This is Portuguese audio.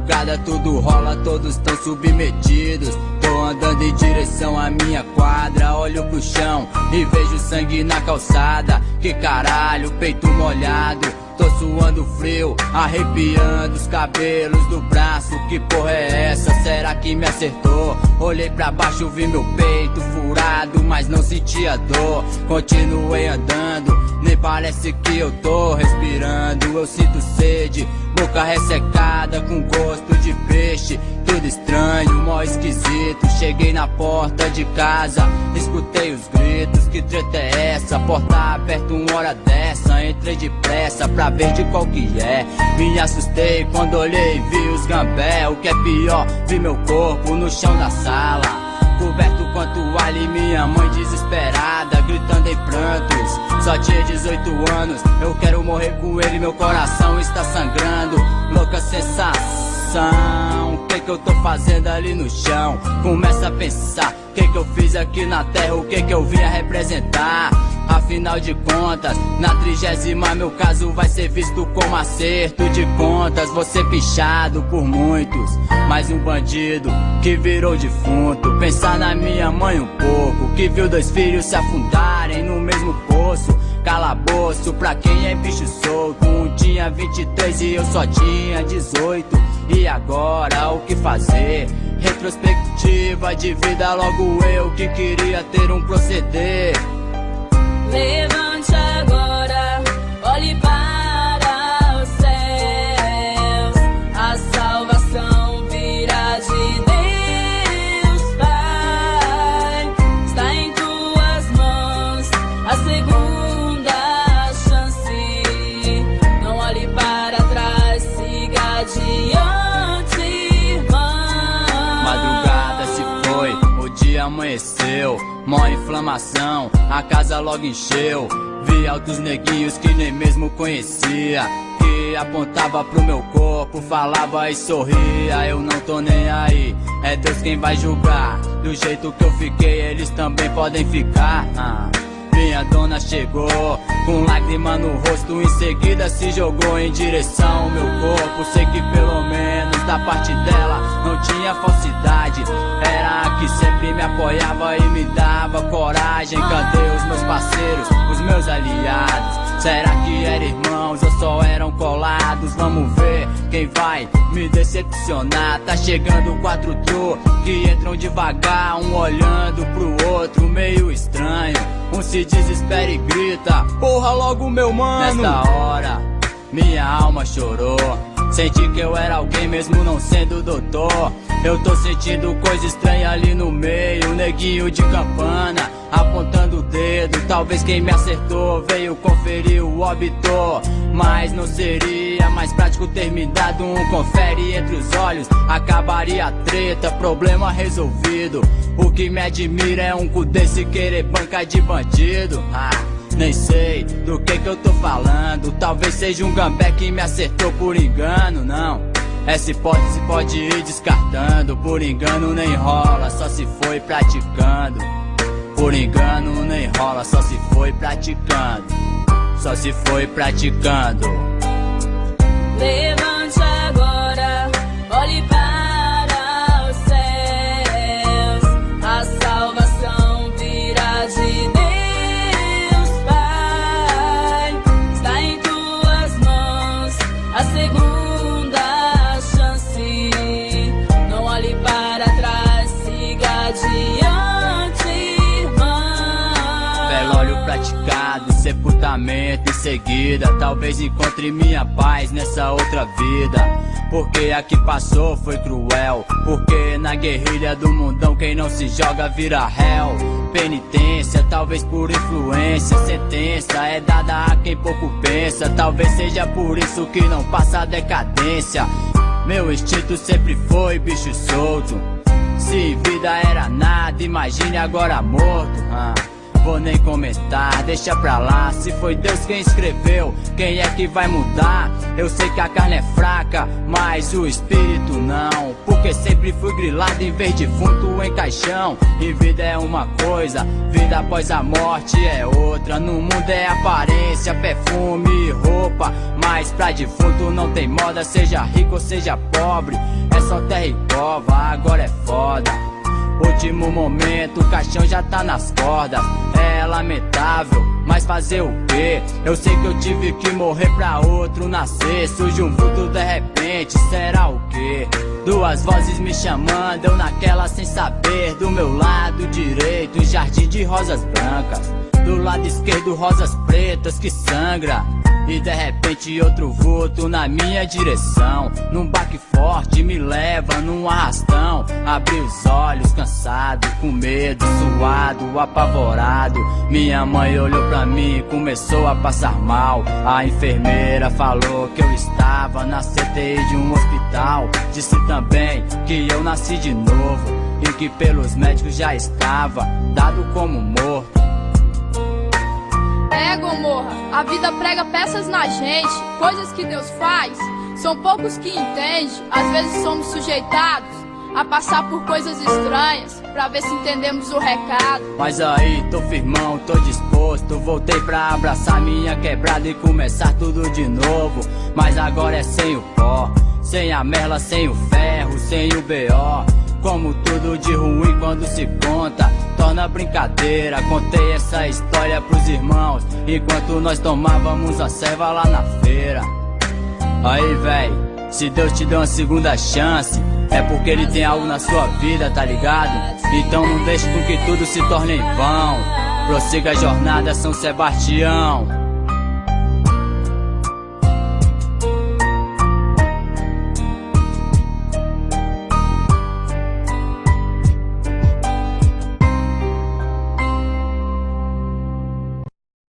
madrugada tudo rola, todos tão submetidos. Tô andando em direção à minha quadra, olho pro chão e vejo sangue na calçada. Que caralho, peito molhado, tô suando frio, arrepiando os cabelos do braço. Que porra é essa? Será que me acertou? Olhei pra baixo, vi meu peito furado, mas não sentia dor. Continuei andando, nem parece que eu tô respirando. Eu sinto sede, boca ressecada com gosto de peixe. Tudo estranho, mó esquisito. Cheguei na porta de casa, escutei os gritos. Que treta é essa? Porta aberta uma hora dessa. Entrei depressa pra ver de qual que é. Me assustei quando olhei e vi os gambé. O que é pior, vi meu corpo no chão da sala, coberto com toalha e minha mãe desesperada, gritando em prantos. Só tinha 18 anos, eu quero morrer com ele, meu coração está sangrando. Louca sensação, o que eu tô fazendo ali no chão? Começa a pensar, o que eu fiz aqui na terra, o que eu vim a representar? Afinal de contas, na 30ª meu caso vai ser visto como acerto de contas. Vou ser pichado por muitos, mais um bandido que virou defunto. Pensar na minha mãe um pouco, que viu 2 filhos se afundarem no mesmo poço. Calabouço pra quem é bicho solto. Um tinha 23 e eu só tinha 18. E agora o que fazer? Retrospectiva de vida, logo eu que queria ter um proceder. Levante agora, olhe para os céus. A salvação virá de Deus, Pai. Está em tuas mãos a segunda chance. Não olhe para trás, siga adiante, irmão. Madrugada se foi, o dia amanheceu. Mó inflamação, a casa logo encheu. Vi altos neguinhos que nem mesmo conhecia, que apontava pro meu corpo, falava e sorria. Eu não tô nem aí, é Deus quem vai julgar. Do jeito que eu fiquei, eles também podem ficar. Minha dona chegou, com lágrima no rosto, em seguida se jogou em direção ao meu corpo. Sei que pelo menos da parte dela não tinha falsidade. Era a que sempre me apoiava e me dava coragem. Cadê os meus parceiros, os meus aliados? Será que eram irmãos ou só eram colados? Vamos ver quem vai me decepcionar. Tá chegando 4 tru que entram devagar, um olhando pro outro meio estranho. Um se desespera e grita, porra logo meu mano. Nesta hora, minha alma chorou. Senti que eu era alguém mesmo não sendo doutor. Eu tô sentindo coisa estranha ali no meio. Neguinho de campana, apontando o dedo. Talvez quem me acertou veio conferir o óbito. Mas não seria mais prático ter me dado um confere entre os olhos? Acabaria a treta, problema resolvido. O que me admira é um cu desse querer banca de bandido. Nem sei do que eu tô falando. Talvez seja um gambé que me acertou por engano, não. Essa hipótese pode ir descartando. Por engano nem rola, só se foi praticando. Por engano nem rola, só se foi praticando. Só se foi praticando. Levante agora, olhe para os céus. A salvação virá de Deus, Pai. Está em tuas mãos a segunda chance. Não olhe para trás, siga adiante, irmão. Velório praticado, sepultamento em seguida. Talvez encontre minha paz nessa outra vida. Porque a que passou foi cruel. Porque na guerrilha do mundão quem não se joga vira réu. Penitência, talvez por influência. Sentença é dada a quem pouco pensa. Talvez seja por isso que não passa a decadência. Meu instinto sempre foi bicho solto. Se vida era nada, imagine agora morto. Vou nem comentar, deixa pra lá. Se foi Deus quem escreveu, quem é que vai mudar? Eu sei que a carne é fraca, mas o espírito não. Porque porque sempre fui grilado em vez de defunto em caixão. E vida é uma coisa, vida após a morte é outra. No mundo é aparência, perfume e roupa, mas pra defunto não tem moda, seja rico ou seja pobre. É só terra e cova, agora é foda. Último momento, o caixão já tá nas cordas. É lamentável, mas fazer o quê? Eu sei que eu tive que morrer pra outro nascer. Surge um vulto de repente, será o quê? Duas vozes me chamando, eu naquela sem saber. Do meu lado direito, jardim de rosas brancas. Do lado esquerdo, rosas pretas que sangra. E de repente outro vulto na minha direção. Num baque forte me leva num arrastão. Abri os olhos cansado, com medo, suado, apavorado. Minha mãe olhou pra mim e começou a passar mal. A enfermeira falou que eu estava na CTI de um hospital. Disse também que eu nasci de novo e que pelos médicos já estava dado como morto. Gomorra, a vida prega peças na gente, coisas que Deus faz, são poucos que entendem. Às vezes somos sujeitados a passar por coisas estranhas, pra ver se entendemos o recado. Mas aí, tô firmão, tô disposto, voltei pra abraçar minha quebrada e começar tudo de novo. Mas agora é sem o pó, sem a merla, sem o ferro, sem o BO. Como tudo de ruim quando se conta, torna brincadeira. Contei essa história pros irmãos enquanto nós tomávamos a serva lá na feira. Aí véi, se Deus te deu uma segunda chance, é porque Ele tem algo na sua vida, tá ligado? Então não deixe com que tudo se torne em vão. Prossiga a jornada, São Sebastião.